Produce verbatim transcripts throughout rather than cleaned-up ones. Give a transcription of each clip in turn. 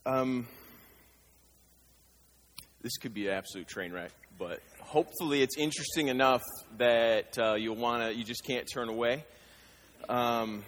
Um, this could be an absolute train wreck, but hopefully it's interesting enough that uh, you'll want to, you just can't turn away. Um,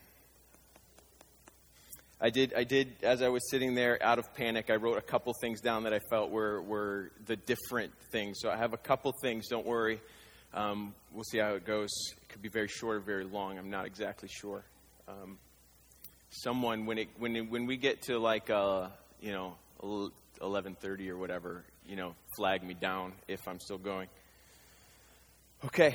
I did, I did, as I was sitting there out of panic, I wrote a couple things down that I felt were, were the different things. So I have a couple things, don't worry. Um, we'll see how it goes. It could be very short or very long. I'm not exactly sure. Um, someone, when it, when it, when we get to like, uh, you know, eleven thirty or whatever, you know, flag me down if I'm still going. Okay.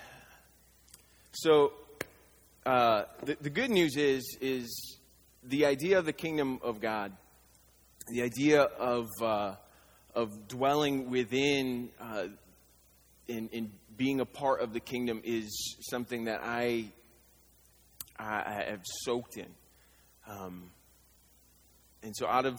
So, uh, the, the good news is, is the idea of the kingdom of God, the idea of, uh, of dwelling within, uh, in, in being a part of the kingdom is something that I, I, I have soaked in. Um, and so out of,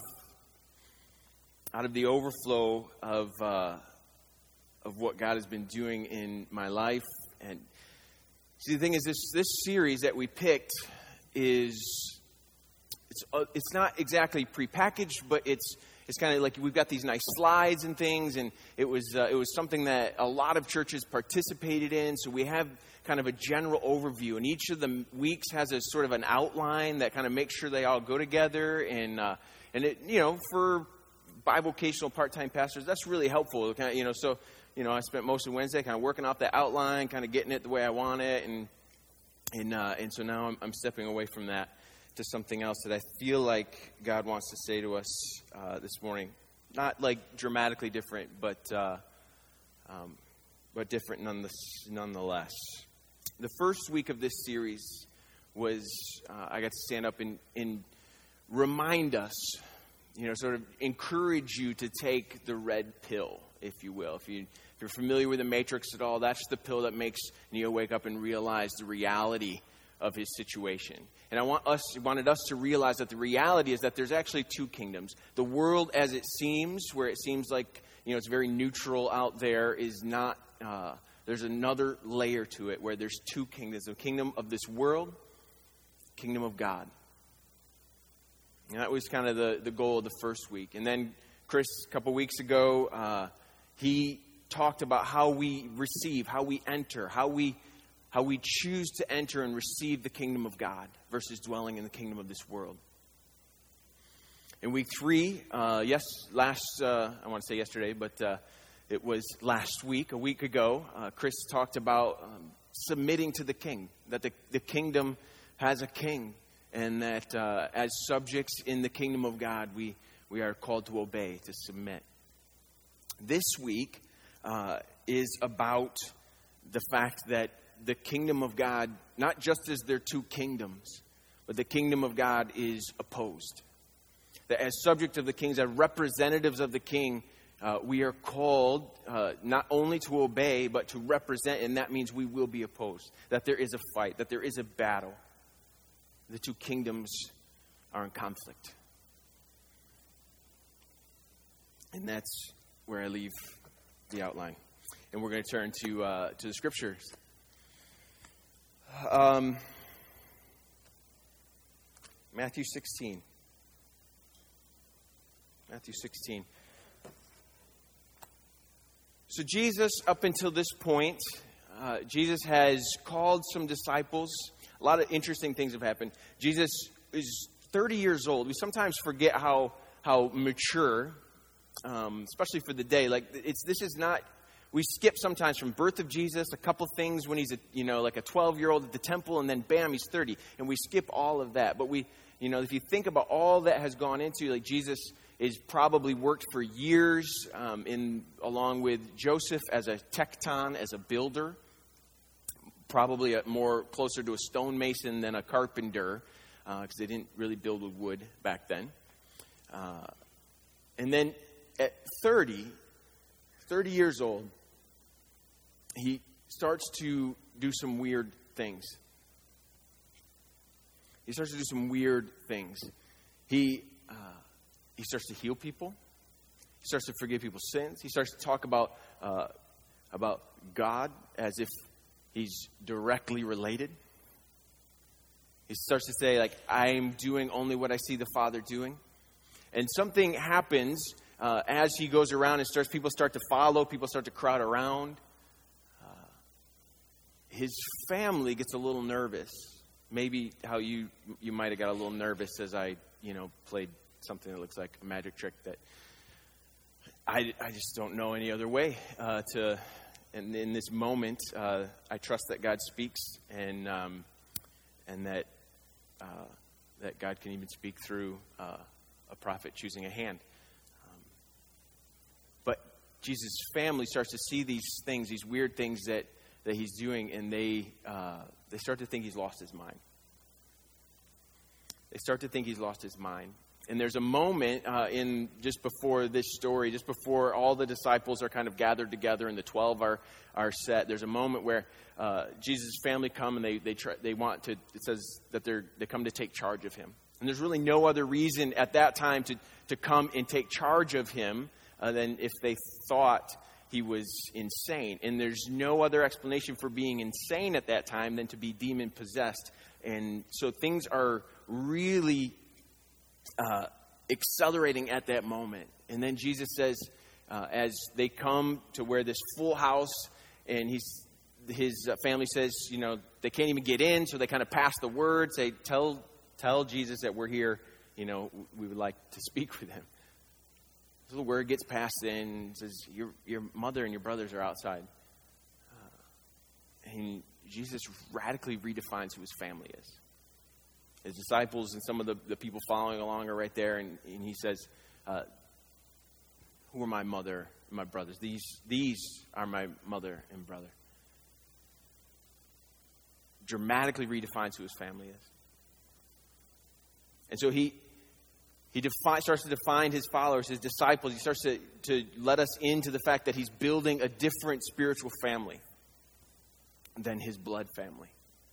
out of the overflow of, uh, of what God has been doing in my life. And see, the thing is, this, this series that we picked is, it's, uh, it's not exactly prepackaged, but it's, it's kind of like we've got these nice slides and things, and it was uh, it was something that a lot of churches participated in. So we have kind of a general overview, and each of the weeks has a sort of an outline that kind of makes sure they all go together. And uh, and it, you know, for bivocational part-time pastors, that's really helpful. Kind of, you know, so you know, I spent most of Wednesday kind of working off that outline, kind of getting it the way I want it, and and uh, and so now I'm, I'm stepping away from that to something else that I feel like God wants to say to us uh, this morning. Not like dramatically different, but uh, um, but different nonetheless. The first week of this series was uh, I got to stand up and, and remind us, you know, sort of encourage you to take the red pill, if you will. If you if you're familiar with the Matrix at all, that's the pill that makes Neo wake up and realize the reality of his situation. And I want us wanted us to realize that the reality is that there's actually two kingdoms. The world as it seems, where it seems like, you know, it's very neutral out there, is not, uh, there's another layer to it where there's two kingdoms. The kingdom of this world, kingdom of God. And that was kind of the, the goal of the first week. And then Chris, a couple weeks ago, uh, he talked about how we receive, how we enter, how we How we choose to enter and receive the kingdom of God versus dwelling in the kingdom of this world. In week three, uh, yes, last, uh, I want to say yesterday, but uh, it was last week, a week ago, uh, Chris talked about um, submitting to the king, that the, the kingdom has a king, and that uh, as subjects in the kingdom of God, we, we are called to obey, to submit. This week uh, is about the fact that the kingdom of God, not just as there are two kingdoms, but the kingdom of God is opposed. That as subject of the kings, as representatives of the king, uh, we are called uh, not only to obey, but to represent, and that means we will be opposed. That there is a fight, that there is a battle. The two kingdoms are in conflict. And that's where I leave the outline. And we're going to turn to uh, to the scriptures. Um, Matthew sixteen. Matthew sixteen. So Jesus, up until this point, uh, Jesus has called some disciples. A lot of interesting things have happened. Jesus is thirty years old. We sometimes forget how how mature, um, especially for the day. Like it's this is not. We skip sometimes from birth of Jesus, a couple things when he's a, you know, like a twelve-year-old at the temple, and then bam, he's thirty. And we skip all of that. But we, you know, if you think about all that has gone into, like Jesus is probably worked for years um, in along with Joseph as a tekton, as a builder, probably a, more closer to a stonemason than a carpenter, because uh, they didn't really build with wood back then. Uh, and then at thirty, thirty years old, he starts to do some weird things. He starts to do some weird things. He uh, he starts to heal people. He starts to forgive people's sins. He starts to talk about uh, about God as if he's directly related. He starts to say, like, I'm doing only what I see the Father doing. And something happens uh, as he goes around and starts. People start to follow. People start to crowd around. Uh, his family gets a little nervous. Maybe how you you might have got a little nervous as I you know played something that looks like a magic trick that I, I just don't know any other way uh, to. And in this moment, uh, I trust that God speaks, and um, and that uh, that God can even speak through uh, a prophet choosing a hand. Um, but Jesus' family starts to see these things, these weird things that, that he's doing, and they uh, they start to think he's lost his mind. They start to think he's lost his mind. And there's a moment uh, in just before this story, just before all the disciples are kind of gathered together and the twelve are are set. There's a moment where uh, Jesus' family come and they they try, they want to. It says that they're they come to take charge of him. And there's really no other reason at that time to to come and take charge of him uh, than if they thought he was insane. And there's no other explanation for being insane at that time than to be demon possessed. And so things are really Uh, accelerating at that moment. And then Jesus says, uh, as they come to where this full house, and he's his uh, family says, you know, they can't even get in, so they kind of pass the word, say, tell tell Jesus that we're here, you know, we would like to speak with him. So the word gets passed in, and says, your your mother and your brothers are outside. Uh, and Jesus radically redefines who his family is. His disciples and some of the, the people following along are right there, and, and he says, uh, who are my mother and my brothers? These, these are my mother and brother. Dramatically redefines who his family is. And so he he defi- starts to define his followers, his disciples. He starts to, to let us into the fact that he's building a different spiritual family than his blood family.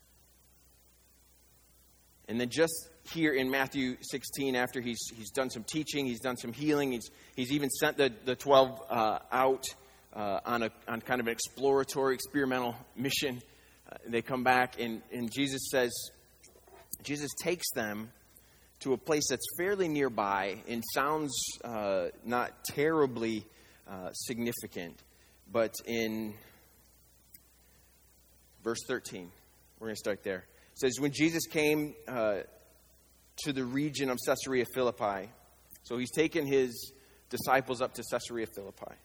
And then just here in Matthew sixteen, after he's he's done some teaching, he's done some healing, he's he's even sent the the twelve uh, out uh, on a on kind of an exploratory, experimental mission. Uh, they come back, and and Jesus says, Jesus takes them to a place that's fairly nearby and sounds uh, not terribly uh, significant, but in verse thirteen, we're going to start there. It says, when Jesus came uh, to the region of Caesarea Philippi, so he's taken his disciples up to Caesarea Philippi.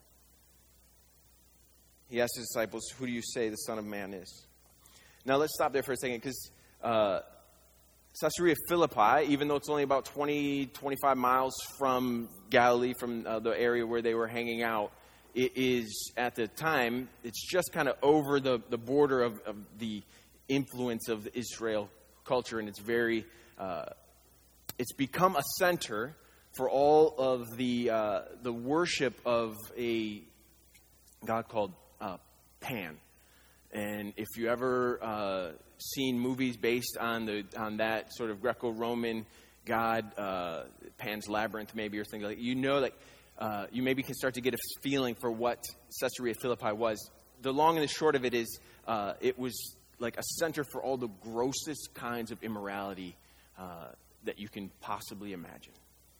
He asked his disciples, who do you say the Son of Man is? Now let's stop there for a second, because uh, Caesarea Philippi, even though it's only about twenty, twenty-five miles from Galilee, from uh, the area where they were hanging out, it is, at the time, it's just kind of over the, the border of, of the influence of Israel culture, and it's very, uh, it's become a center for all of the uh, the worship of a god called uh, Pan. And if you ever uh, seen movies based on the on that sort of Greco-Roman god, uh, Pan's Labyrinth maybe, or things like that, you know that uh, you maybe can start to get a feeling for what Caesarea Philippi was. The long and the short of it is, uh, it was like a center for all the grossest kinds of immorality uh, that you can possibly imagine.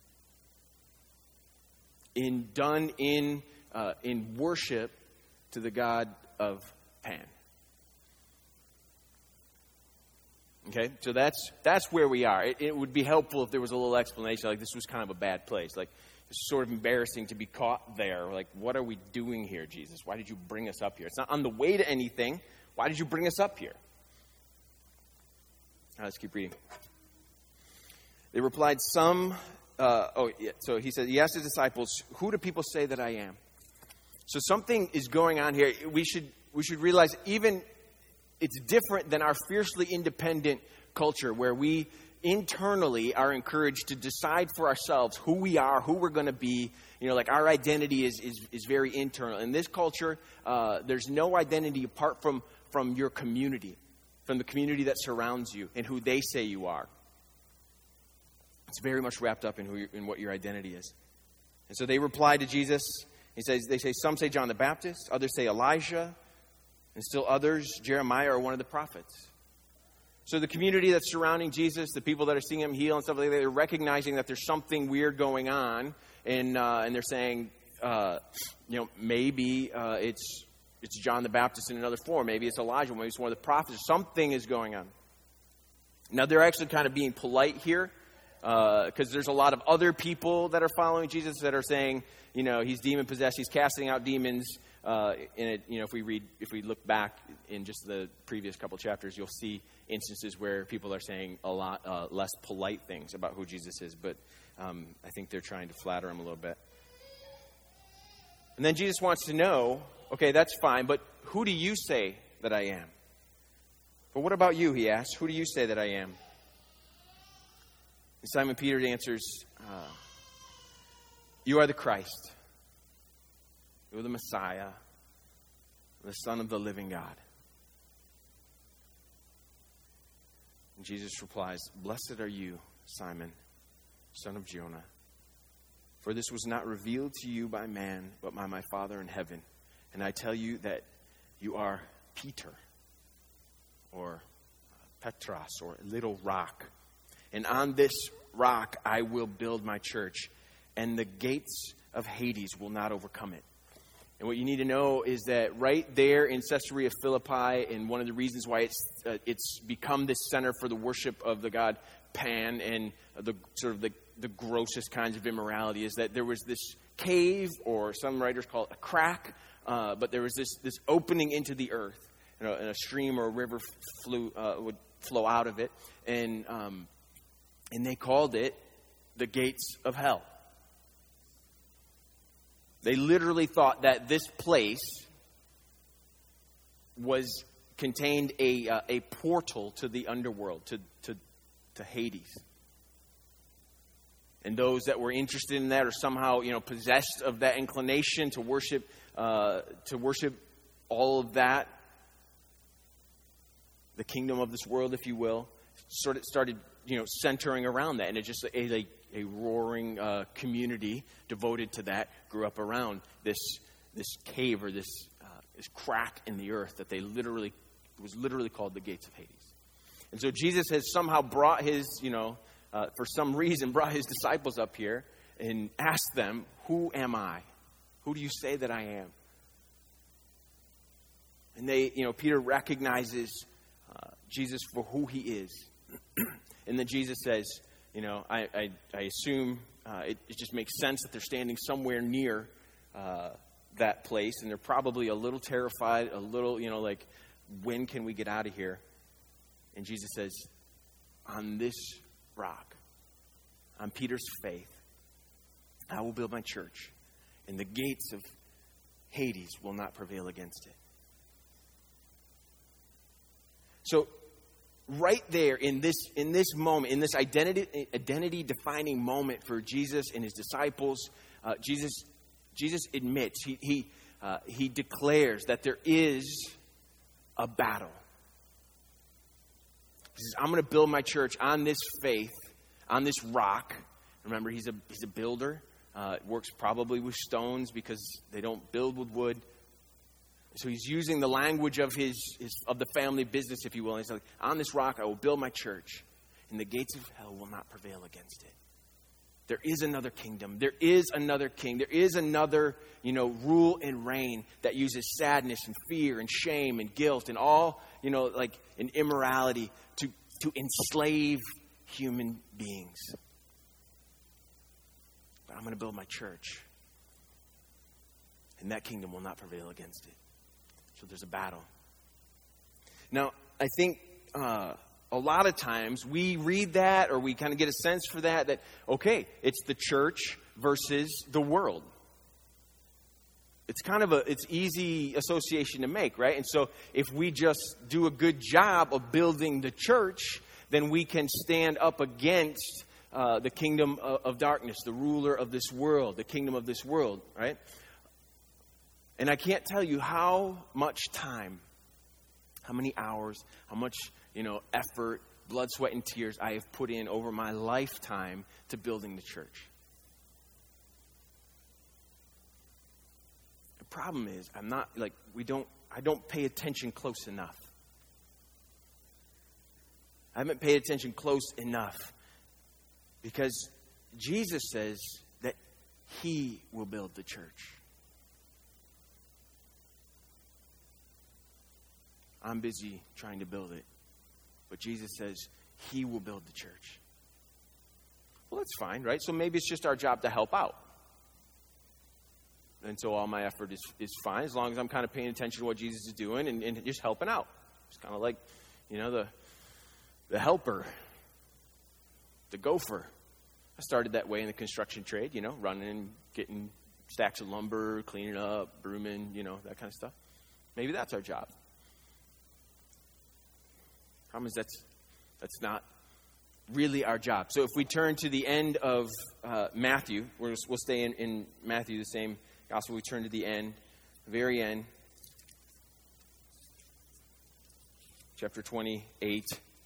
In done in uh, in worship to the god of Pan. Okay, so that's that's where we are. It, it would be helpful if there was a little explanation, like this was kind of a bad place. Like, it's sort of embarrassing to be caught there. Like, what are we doing here, Jesus? Why did you bring us up here? It's not on the way to anything. Why did you bring us up here? All right, let's keep reading. They replied, some, uh, oh, yeah, so he said, he asked his disciples, who do people say that I am? So something is going on here. We should we should realize even it's different than our fiercely independent culture, where we internally are encouraged to decide for ourselves who we are, who we're going to be. You know, like our identity is is, is very internal. In this culture, uh, there's no identity apart from, from your community, from the community that surrounds you and who they say you are. It's very much wrapped up in who you, in what your identity is. And so they replied to Jesus. He says, they say, some say John the Baptist, others say Elijah, and still others, Jeremiah or one of the prophets. So the community that's surrounding Jesus, the people that are seeing him heal and stuff like that, they're recognizing that there's something weird going on, and uh, and they're saying, uh, you know, maybe uh, it's it's John the Baptist in another form, maybe it's Elijah, maybe it's one of the prophets. Something is going on. Now they're actually kind of being polite here, because uh, there's a lot of other people that are following Jesus that are saying, you know, he's demon possessed, he's casting out demons. Uh, in it, you know, if we read, if we look back in just the previous couple chapters, you'll see instances where people are saying a lot uh, less polite things about who Jesus is. But um, I think they're trying to flatter him a little bit. And then Jesus wants to know, okay, that's fine, but who do you say that I am? But what about you, he asks. Who do you say that I am? And Simon Peter answers, uh, you are the Christ. You are the Messiah, the Son of the living God. And Jesus replies, blessed are you, Simon, son of Jonah. For this was not revealed to you by man, but by my Father in heaven. And I tell you that you are Peter, or Petros, or little rock. And on this rock I will build my church, and the gates of Hades will not overcome it. And what you need to know is that right there in Caesarea Philippi, and one of the reasons why it's uh, it's become this center for the worship of the god Pan and the sort of the, the grossest kinds of immorality, is that there was this cave, or some writers call it a crack, uh, but there was this this opening into the earth, you know, and a stream or a river flew uh, would flow out of it, and um, and they called it the gates of hell. They literally thought that this place was contained a uh, a portal to the underworld, to, to to Hades. And those that were interested in that, or somehow, you know, possessed of that inclination to worship uh, to worship all of that, the kingdom of this world, if you will, sort of started, you know, centering around that, and it just a, a A roaring uh, community devoted to that grew up around this this cave, or this uh, this crack in the earth that they literally it was literally called the gates of Hades. And so Jesus has somehow brought his, you know, uh, for some reason, brought his disciples up here and asked them, "Who am I? Who do you say that I am?" And they, you know, Peter recognizes uh, Jesus for who he is, and then Jesus says, You know, I, I, I assume uh, it, it just makes sense that they're standing somewhere near uh, that place, and they're probably a little terrified, a little, you know, like, when can we get out of here? And Jesus says, on this rock, on Peter's faith, I will build my church, and the gates of Hades will not prevail against it. So, right there in this in this moment, in this identity identity defining moment for Jesus and his disciples, uh, Jesus Jesus admits, he he uh, he declares that there is a battle. He says, "I'm going to build my church on this faith, on this rock." Remember, he's a he's a builder. Uh, it works probably with stones because they don't build with wood. So he's using the language of his, his of the family business, if you will. And he's like, on this rock I will build my church, and the gates of hell will not prevail against it. There is another kingdom. There is another king. There is another, you know, rule and reign that uses sadness and fear and shame and guilt and all, you know, like an immorality to, to enslave human beings. But I'm going to build my church, and that kingdom will not prevail against it. So there's a battle. Now, I think uh, a lot of times we read that, or we kind of get a sense for that, that, okay, it's the church versus the world. It's kind of a, it's easy association to make, right? And so if we just do a good job of building the church, then we can stand up against uh, the kingdom of, of darkness, the ruler of this world, the kingdom of this world, right? And I can't tell you how much time, how many hours, how much, you know, effort, blood, sweat, and tears I have put in over my lifetime to building the church. The problem is, I'm not, like, we don't, I don't pay attention close enough. I haven't paid attention close enough. Because Jesus says that he will build the church. I'm busy trying to build it. But Jesus says he will build the church. Well, that's fine, right? So maybe it's just our job to help out. And so all my effort is, is fine as long as I'm kind of paying attention to what Jesus is doing and, and just helping out. It's kind of like, you know, the the helper, the gopher. I started that way in the construction trade, you know, running, getting stacks of lumber, cleaning up, brooming, you know, that kind of stuff. Maybe that's our job. Problem is that's that's not really our job. So if we turn to the end of uh, Matthew, we're, we'll stay in, in Matthew, the same gospel. We turn to the end, the very end, chapter twenty-eight,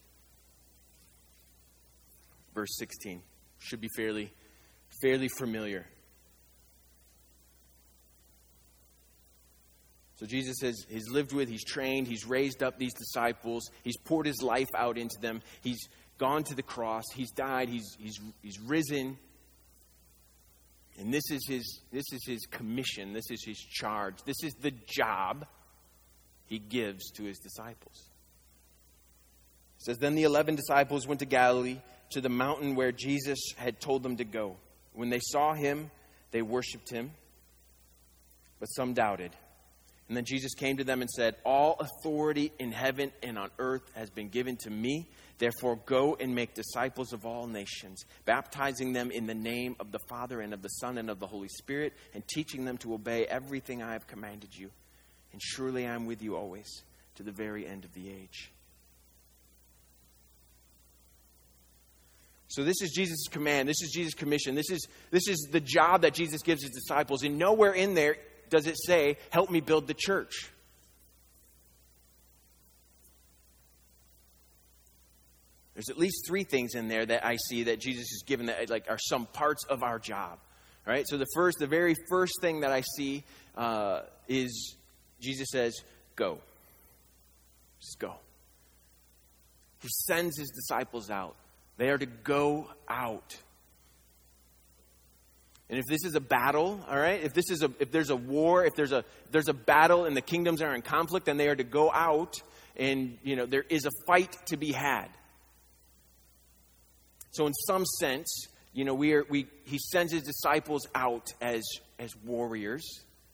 verse sixteen. Should be fairly, fairly familiar. So Jesus has he's lived with, he's trained, he's raised up these disciples, he's poured his life out into them, he's gone to the cross, he's died, he's he's he's risen. And this is his this is his commission, this is his charge, this is the job he gives to his disciples. It says, then the eleven disciples went to Galilee, to the mountain where Jesus had told them to go. When they saw him, they worshipped him, but some doubted. And then Jesus came to them and said, all authority in heaven and on earth has been given to me. Therefore, go and make disciples of all nations, baptizing them in the name of the Father and of the Son and of the Holy Spirit, and teaching them to obey everything I have commanded you. And surely I am with you always, to the very end of the age. So this is Jesus' command. This is Jesus' commission. This is, this is the job that Jesus gives his disciples. And nowhere in there does it say, help me build the church. There's at least three things in there that I see that Jesus has given that like are some parts of our job. All right. So the first, the very first thing that I see uh, is Jesus says, go. Just go. He sends his disciples out. They are to go out. And if this is a battle, all right, if this is a if there's a war, if there's a if there's a battle and the kingdoms are in conflict, then they are to go out, and you know there is a fight to be had. So in some sense, you know, we are we he sends his disciples out as as warriors,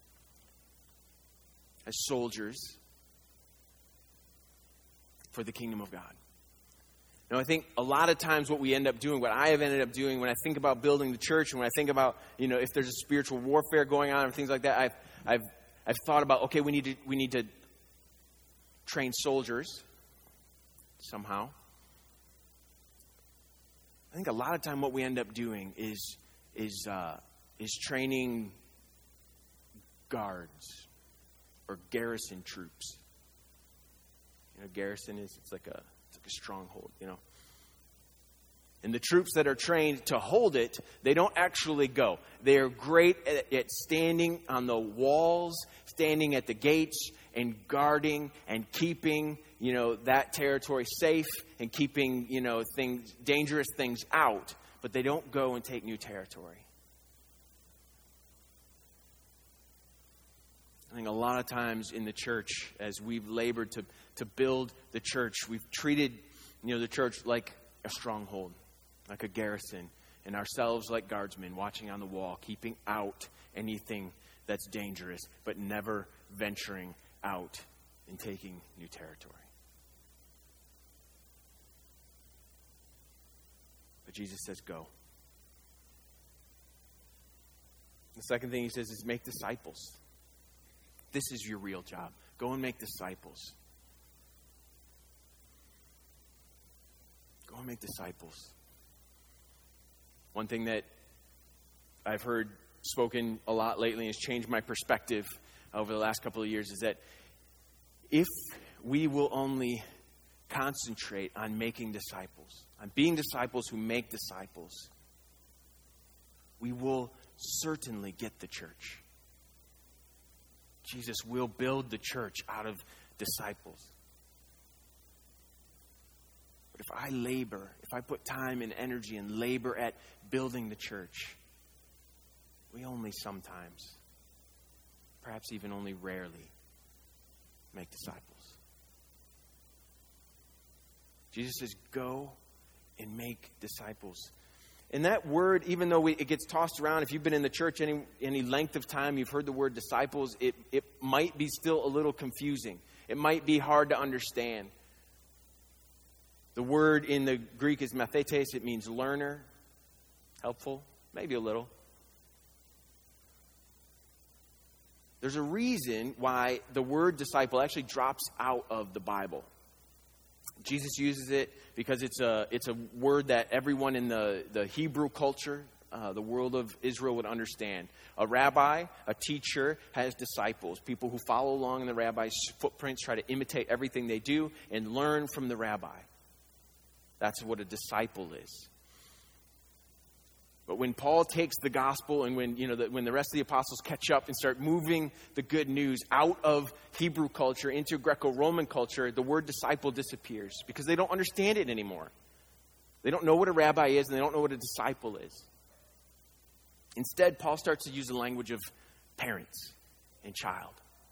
as soldiers for the kingdom of God. Now, I think a lot of times what we end up doing, what I have ended up doing when I think about building the church, and when I think about, you know, if there's a spiritual warfare going on and things like that, I've I've I've thought about, okay, we need to we need to train soldiers somehow. I think a lot of time what we end up doing is is uh, is training guards or garrison troops. You know, garrison is it's like a It's like a stronghold, you know. And the troops that are trained to hold it, they don't actually go. They are great at, at standing on the walls, standing at the gates, and guarding and keeping, you know, that territory safe and keeping, you know, things, dangerous things out. But they don't go and take new territory. I think a lot of times in the church, as we've labored to, to build the church, we've treated, you know, the church like a stronghold, like a garrison, and ourselves like guardsmen watching on the wall, keeping out anything that's dangerous, but never venturing out and taking new territory. But Jesus says, go. The second thing he says is make disciples. This is your real job. Go and make disciples. Go and make disciples. One thing that I've heard spoken a lot lately and has changed my perspective over the last couple of years is that if we will only concentrate on making disciples, on being disciples who make disciples, we will certainly get the church. Jesus will build the church out of disciples. But if I labor, if I put time and energy and labor at building the church, we only sometimes, perhaps even only rarely, make disciples. Jesus says, go and make disciples. And that word, even though we, it gets tossed around, if you've been in the church any any length of time, you've heard the word disciples, it, it might be still a little confusing. It might be hard to understand. The word in the Greek is mathetes. It means learner. Helpful? Maybe a little. There's a reason why the word disciple actually drops out of the Bible. Jesus uses it because it's a it's a word that everyone in the, the Hebrew culture, uh, the world of Israel, would understand. A rabbi, a teacher, has disciples, people who follow along in the rabbi's footprints, try to imitate everything they do, and learn from the rabbi. That's what a disciple is. But when Paul takes the gospel, and when you know the, when the rest of the apostles catch up and start moving the good news out of Hebrew culture into Greco-Roman culture, the word disciple disappears because they don't understand it anymore. They don't know what a rabbi is, and they don't know what a disciple is. Instead, Paul starts to use the language of parents and child.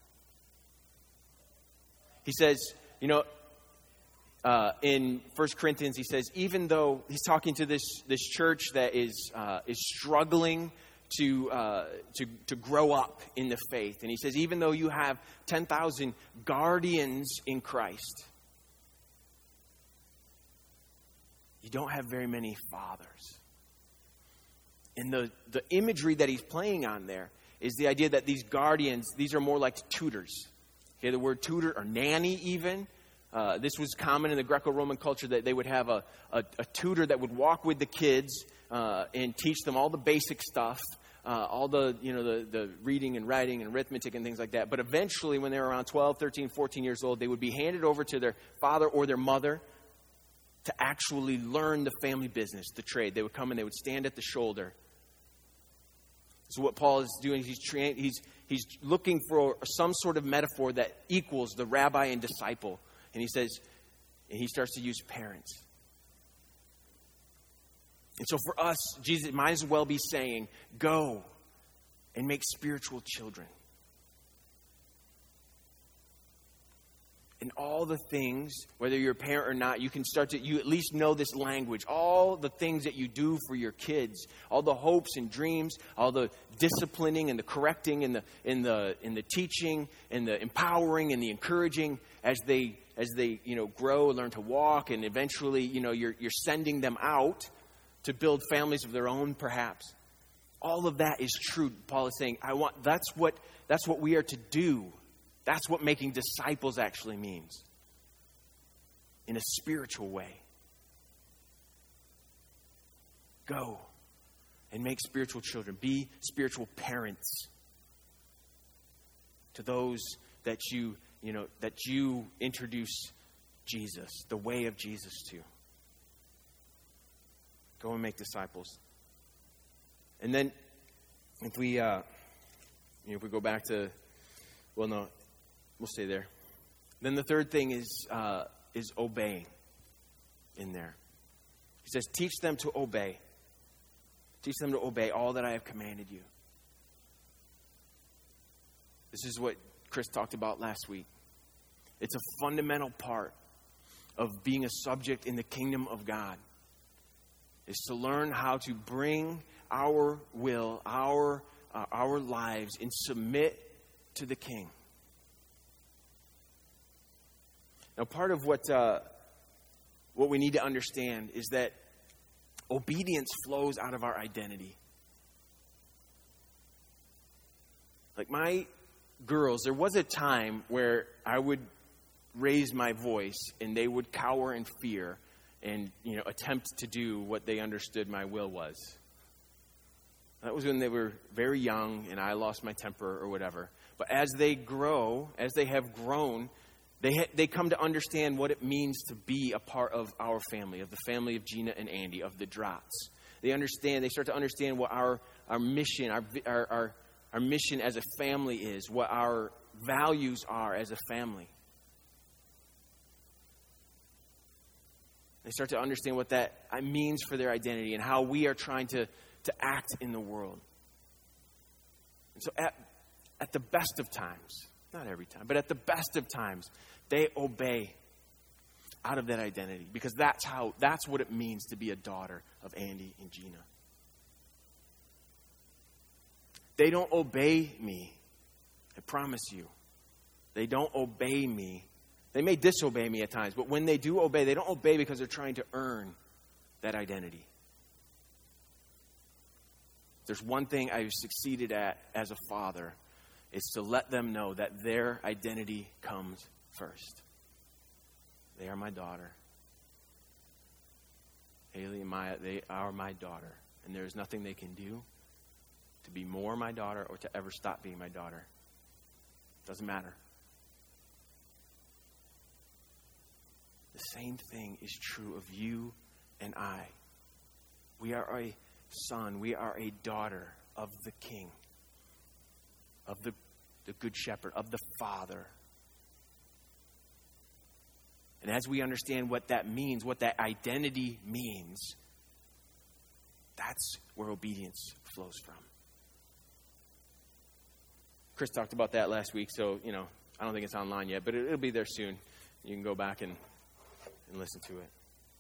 He says, you know, Uh, in First Corinthians, he says, even though he's talking to this this church that is uh, is struggling to uh, to to grow up in the faith, and he says, even though you have ten thousand guardians in Christ, you don't have very many fathers. And the the imagery that he's playing on there is the idea that these guardians, these are more like tutors. Okay, the word tutor or nanny even. Uh, this was common in the Greco-Roman culture that they would have a, a, a tutor that would walk with the kids uh, and teach them all the basic stuff, uh, all the, you know, the, the reading and writing and arithmetic and things like that. But eventually, when they were around twelve, thirteen, fourteen years old, they would be handed over to their father or their mother to actually learn the family business, the trade. They would come and they would stand at the shoulder. So what Paul is doing, he's tra- he's he's looking for some sort of metaphor that equals the rabbi and disciple. And he says, and he starts to use parents. And so for us, Jesus might as well be saying, go and make spiritual children. And all the things, whether you're a parent or not, you can start to, you at least know this language. All the things that you do for your kids, all the hopes and dreams, all the disciplining and the correcting and the in the in the teaching and the empowering and the encouraging as they as they you know grow and learn to walk, and eventually you know you're you're sending them out to build families of their own, perhaps. All of that is true. Paul is saying, I want that's what that's what we are to do. That's what making disciples actually means. In a spiritual way. Go and make spiritual children. Be spiritual parents to those that you, you know, that you introduce Jesus, the way of Jesus to. Go and make disciples. And then if we uh, you know, if we go back to well no We'll stay there. Then the third thing is uh, is obeying in there. He says, teach them to obey. Teach them to obey all that I have commanded you. This is what Chris talked about last week. It's a fundamental part of being a subject in the kingdom of God. Is to learn how to bring our will, our uh, our lives, and submit to the King. Now, part of what uh, what we need to understand is that obedience flows out of our identity. Like my girls, there was a time where I would raise my voice and they would cower in fear and, you know, attempt to do what they understood my will was. That was when they were very young and I lost my temper or whatever. But as they grow, as they have grown, They ha- they come to understand what it means to be a part of our family, of the family of Gina and Andy, of the Drotts. They understand, they start to understand what our, our mission, our, our, our, our mission as a family is, what our values are as a family. They start to understand what that means for their identity and how we are trying to, to act in the world. And so at, at the best of times, not every time, but at the best of times, they obey out of that identity, because that's how, that's what it means to be a daughter of Andy and Gina. They don't obey me. I promise you. They don't obey me. They may disobey me at times, but when they do obey, they don't obey because they're trying to earn that identity. There's one thing I've succeeded at as a father, is to let them know that their identity comes first. They are my daughter. Haley and Maya, they are my daughter. And there is nothing they can do to be more my daughter or to ever stop being my daughter. Doesn't matter. The same thing is true of you and I. We are a son. We are a daughter of the King, of the, the Good Shepherd, of the Father. And as we understand what that means, what that identity means, that's where obedience flows from. Chris talked about that last week, so, you know, I don't think it's online yet, but it, it'll be there soon. You can go back and, and listen to it.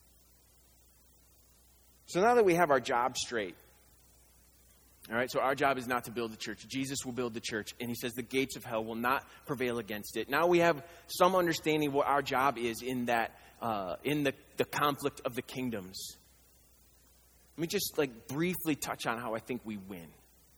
So now that we have our job straight, all right, so our job is not to build the church. Jesus will build the church, and he says the gates of hell will not prevail against it. Now we have some understanding of what our job is in that, uh, in the, the conflict of the kingdoms. Let me just like briefly touch on how I think we win.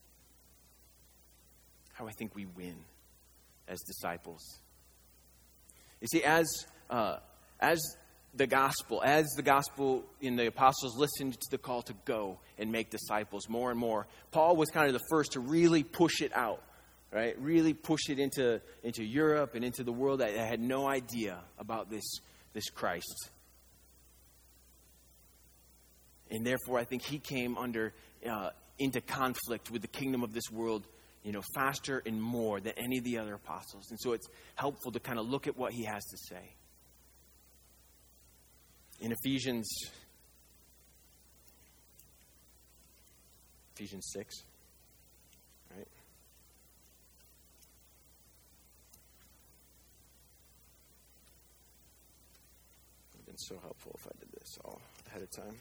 How I think we win as disciples. You see, as uh, as the gospel, as the gospel in the apostles listened to the call to go and make disciples more and more, Paul was kind of the first to really push it out, right? Really push it into, into Europe and into the world that had no idea about this, this Christ. And therefore, I think he came under uh, into conflict with the kingdom of this world, you know, faster and more than any of the other apostles. And so it's helpful to kind of look at what he has to say. In Ephesians, Ephesians six, right? It would have been so helpful if I did this all ahead of time.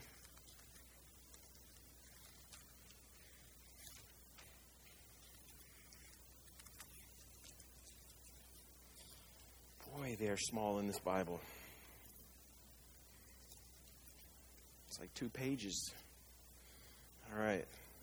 Boy, they are small in this Bible. It's like two pages. All right.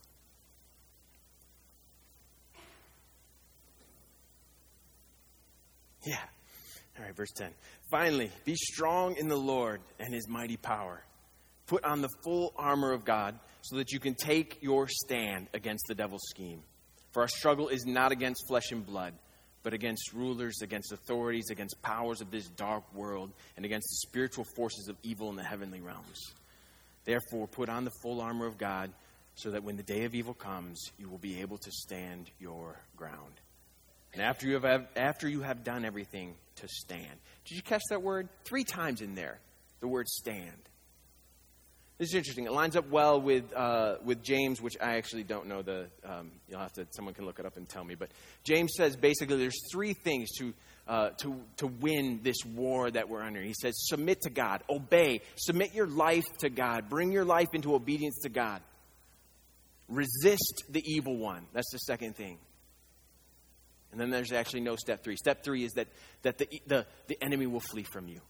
Yeah. All right, verse ten. Finally, be strong in the Lord and his mighty power. Put on the full armor of God so that you can take your stand against the devil's scheme. For our struggle is not against flesh and blood, but against rulers, against authorities, against powers of this dark world, and against the spiritual forces of evil in the heavenly realms. Therefore, put on the full armor of God so that when the day of evil comes, you will be able to stand your ground. And after you have after you have done everything, to stand. Did you catch that word? Three times in there, the word stand. This is interesting. It lines up well with uh, with James, which I actually don't know the. Um, you'll have to. Someone can look it up and tell me. But James says basically there's three things to uh, to to win this war that we're under. He says submit to God, obey, submit your life to God, bring your life into obedience to God. Resist the evil one. That's the second thing. And then there's actually no step three. Step three is that that the the, the enemy will flee from you.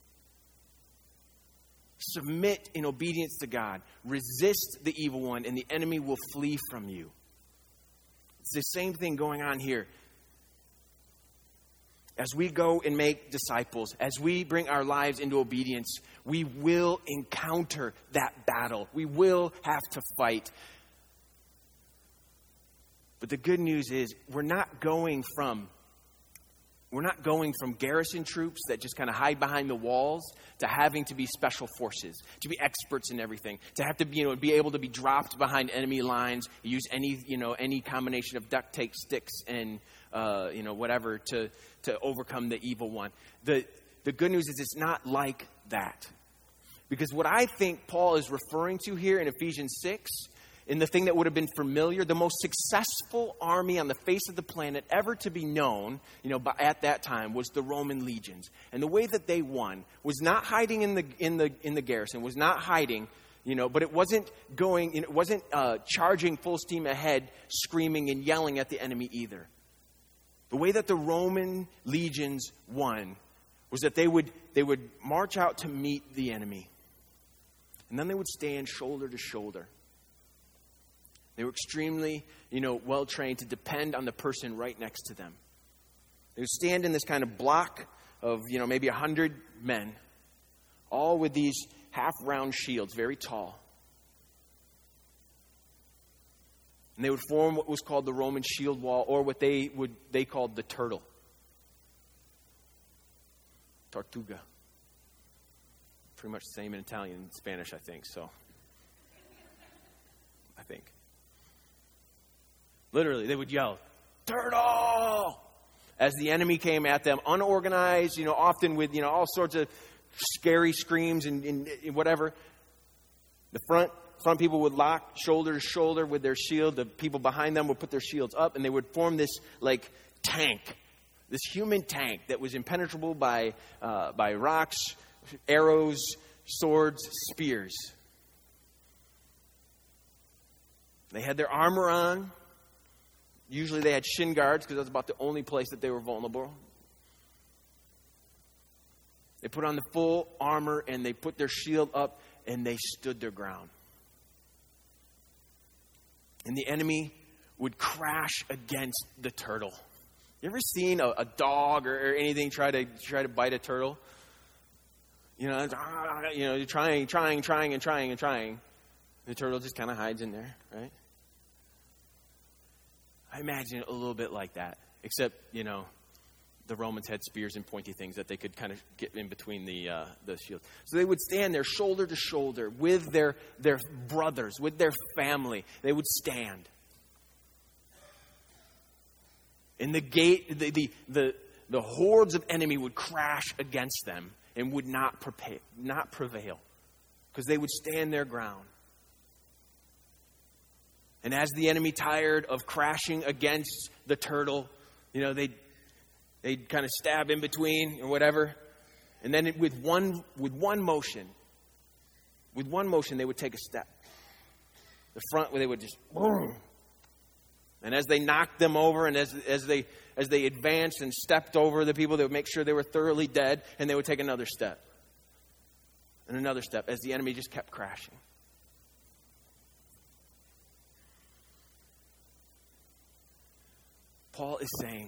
Submit in obedience to God. Resist the evil one, and the enemy will flee from you. It's the same thing going on here. As we go and make disciples, as we bring our lives into obedience, we will encounter that battle. We will have to fight. But the good news is we're not going from We're not going from garrison troops that just kind of hide behind the walls to having to be special forces, to be experts in everything, to have to be, you know, be able to be dropped behind enemy lines, use any, you know, any combination of duct tape, sticks, and, uh, you know, whatever to, to overcome the evil one. The, the good news is it's not like that. Because what I think Paul is referring to here in Ephesians six, in the thing that would have been familiar, the most successful army on the face of the planet ever to be known, you know, at that time, was the Roman legions. And the way that they won was not hiding in the in the in the garrison, was not hiding, you know, but it wasn't going, it wasn't uh, charging full steam ahead, screaming and yelling at the enemy either. The way that the Roman legions won was that they would they would march out to meet the enemy. And then they would stand shoulder to shoulder. They were extremely, you know, well-trained to depend on the person right next to them. They would stand in this kind of block of, you know, maybe a hundred men, all with these half-round shields, very tall. And they would form what was called the Roman shield wall, or what they would they called the turtle. Tortuga. Pretty much the same in Italian and Spanish, I think, so. I think. Literally, they would yell, "Turtle!" as the enemy came at them, unorganized, you know, often with, you know, all sorts of scary screams and, and, and whatever. The front front people would lock shoulder to shoulder with their shield. The people behind them would put their shields up, and they would form this, like, tank, this human tank that was impenetrable by uh, by rocks, arrows, swords, spears. They had their armor on. Usually they had shin guards because that's about the only place that they were vulnerable. They put on the full armor and they put their shield up and they stood their ground. And the enemy would crash against the turtle. You ever seen a, a dog or, or anything try to try to bite a turtle? You know, it's, ah, you know, you're trying, trying, trying, and trying, and trying. The turtle just kind of hides in there, right? I imagine it a little bit like that, except, you know, the Romans had spears and pointy things that they could kind of get in between the uh, the shields. So they would stand there shoulder to shoulder with their their brothers, with their family. They would stand. And the gate, the the the, the hordes of enemy would crash against them and would not prevail, not prevail, because they would stand their ground. And as the enemy tired of crashing against the turtle, you know, they'd, they'd kind of stab in between or whatever. And then it, with one with one motion, with one motion, they would take a step. The front, where they would just, boom. And as they knocked them over, and as as they as they advanced and stepped over the people, they would make sure they were thoroughly dead, and they would take another step. And another step, as the enemy just kept crashing. Paul is saying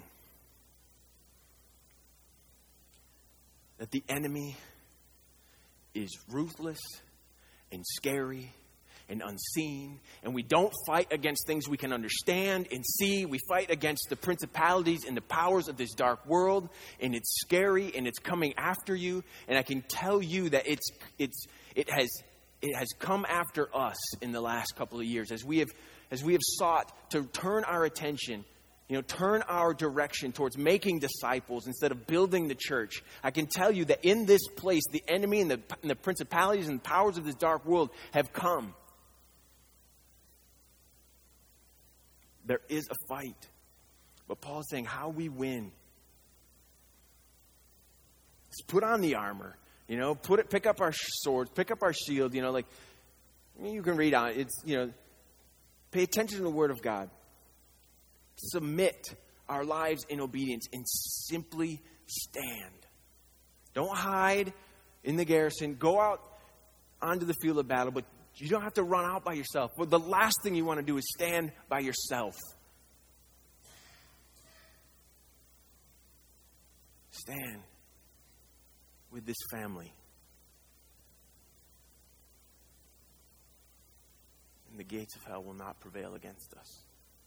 that the enemy is ruthless and scary and unseen, and we don't fight against things we can understand and see. We fight against the principalities and the powers of this dark world, and it's scary and it's coming after you. And I can tell you that it's it's it has it has come after us in the last couple of years as we have as we have sought to turn our attention. You know, turn our direction towards making disciples instead of building the church. I can tell you that in this place, the enemy and the, and the principalities and powers of this dark world have come. There is a fight. But Paul's saying how we win. Let's put on the armor. You know, put it, pick up our swords, pick up our shield. You know, like, I mean, you can read on it. It's, you know, pay attention to the word of God. Submit our lives in obedience and simply stand. Don't hide in the garrison. Go out onto the field of battle, but you don't have to run out by yourself. But the last thing you want to do is stand by yourself. Stand with this family. And the gates of hell will not prevail against us.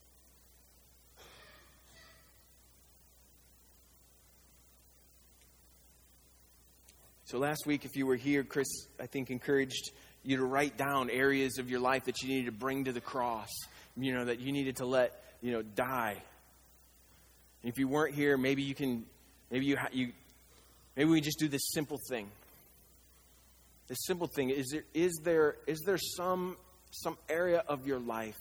So last week, if you were here, Chris, I think, encouraged you to write down areas of your life that you needed to bring to the cross, you know, that you needed to let, you know, die. And if you weren't here, maybe you can, maybe you, you, maybe we just do this simple thing. This simple thing, is there is there is there some some area of your life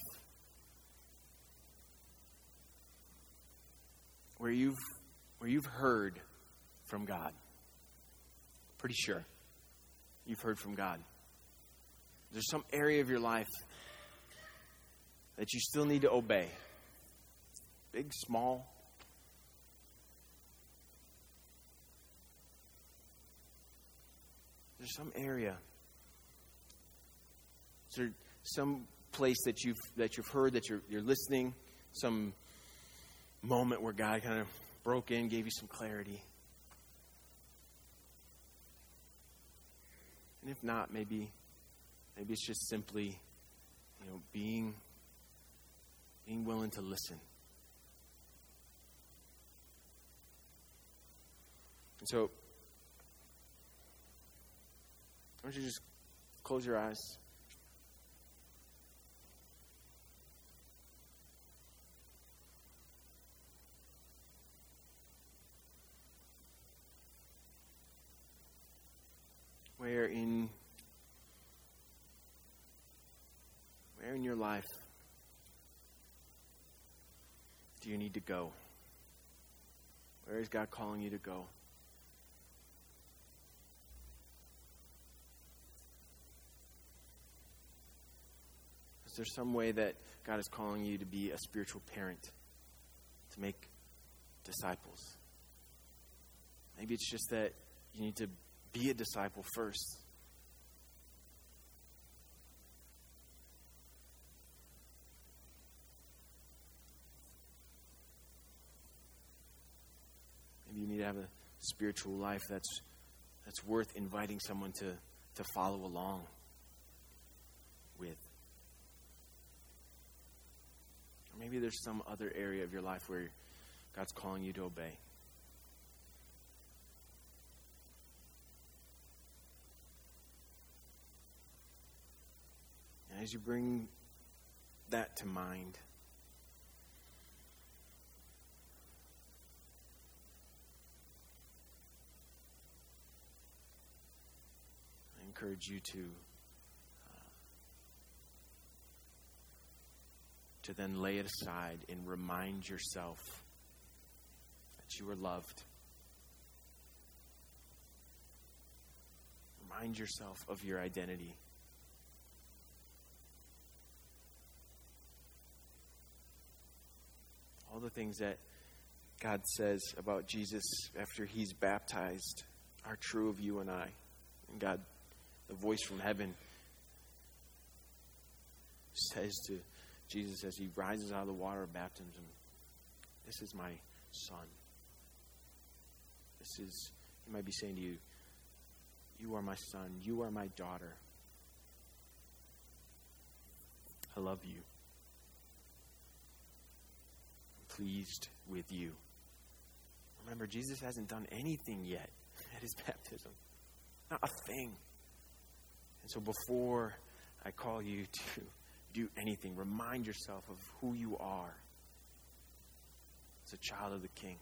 where you've where you've heard from God? Pretty sure you've heard from God. There's some area of your life that you still need to obey. Big, small. There's some area. Is there some place that you've that you've heard, that you're you're listening, some moment where God kind of broke in, gave you some clarity? And if not, maybe maybe it's just simply, you know, being being willing to listen. And so, why don't you just close your eyes? Where in where in your life do you need to go? Where is God calling you to go? Is there some way that God is calling you to be a spiritual parent, to make disciples? Maybe it's just that you need to be a disciple first. Maybe you need to have a spiritual life that's that's worth inviting someone to, to follow along with. Or maybe there's some other area of your life where God's calling you to obey. And as you bring that to mind, I encourage you to uh, to then lay it aside and remind yourself that you are loved. Remind yourself of your identity. All the things that God says about Jesus after he's baptized are true of you and I. And God, the voice from heaven, says to Jesus as he rises out of the water of baptism, "This is my son." This is, he might be saying to you, "You are my son. You are my daughter. I love you. I'm pleased with you." Remember, Jesus hasn't done anything yet at his baptism. Not a thing. And so before I call you to do anything, remind yourself of who you are as a child of the King.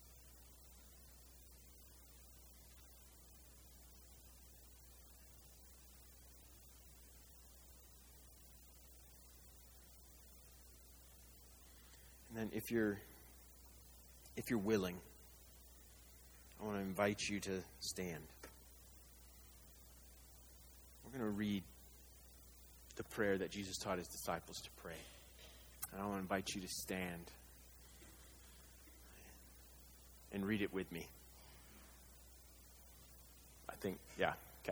And then if you're if you're willing, I want to invite you to stand. We're going to read the prayer that Jesus taught his disciples to pray. And I want to invite you to stand and read it with me. I think, yeah, okay.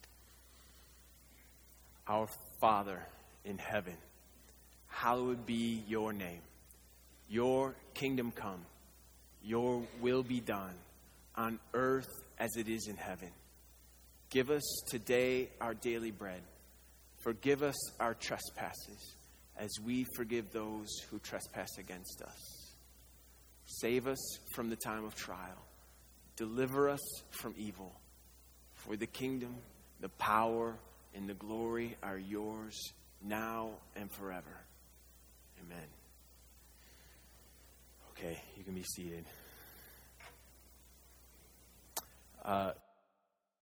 Our Father in heaven, hallowed be your name. Your kingdom come. Your will be done on earth as it is in heaven. Give us today our daily bread. Forgive us our trespasses as we forgive those who trespass against us. Save us from the time of trial. Deliver us from evil. For the kingdom, the power, and the glory are yours now and forever. Amen. Okay, you can be seated. Uh,